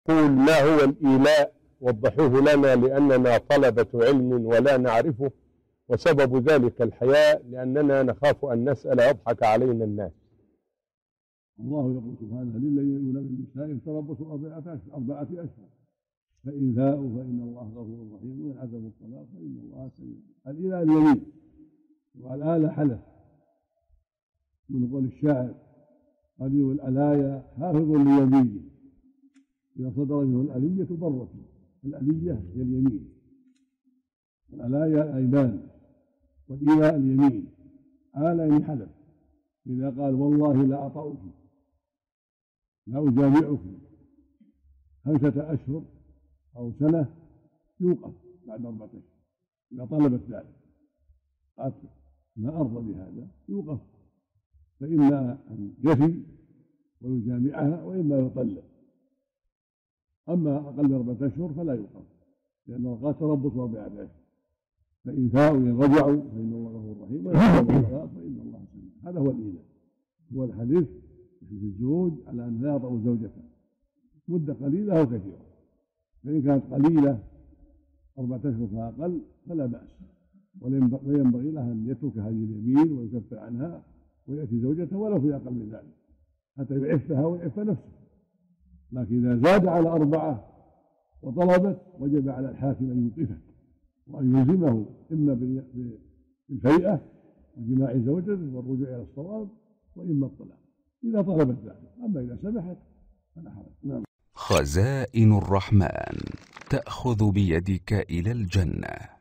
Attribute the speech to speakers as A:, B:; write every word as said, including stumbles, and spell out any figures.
A: قول ما هو الإيلاء؟ وضحوه لنا لأننا طلبة علم ولا نعرفه، وسبب ذلك الحياء لأننا نخاف أن نسأل يضحك علينا الناس.
B: الله يقول سبحانه للذين يؤمنون بالنساء تربصوا أربعة أشهر فإن فاءوا فإن الله غفور رحيم وإن عزموا الطلاق فإن الله سميع. الإيلاء اليمين، والآلة حلف، من قول الشاعر قديم الألايا حافظ ليمينه إذا صدر منه الألية برة. الألية هي اليمين، الألايا الأيمان، والإيلاء اليمين. آلة يعني حلف، إذا قال والله لا أطأك لا أجامعك خمسة أشهر أو سنة يوقف بعد أربعة أشهر. إذا طلبت ذلك قالت لا أرضى بهذا يوقف، فإما أن يفي ويجامعها وإما يطلق. أما أقل من أربعة أشهر فلا يوقف، لأنه قال تربص أربعة أشهر، فإن فاءوا إن رجعوا فإن الله غفور رحيم وإن عزموا الطلاق فإن الله سميع. هذا هو الإيلاء، هو الحلف يحلف الزوج على أن لا يطأ زوجته مدة قليلة أو كثيرة. فإن كانت قليلة أربعة أشهر فأقل فلا بأس، وينبغي له أن يترك هذه اليمين ويكفر عنها ويأتي زوجته ولو في أقل من ذلك حتى يعفها ويعف نفسه. لكن إذا زاد على أربعة وطلبت وجب على الحاكم أن يوقفه وأن يلزمه إما بالفيئة وجماع زوجته والرجوع إلى الصواب، وإما الطلاق إذا طلبت ذلك. أما إذا سمحت فلا حرج. نعم.
C: خزائن الرحمن تأخذ بيدك إلى الجنة.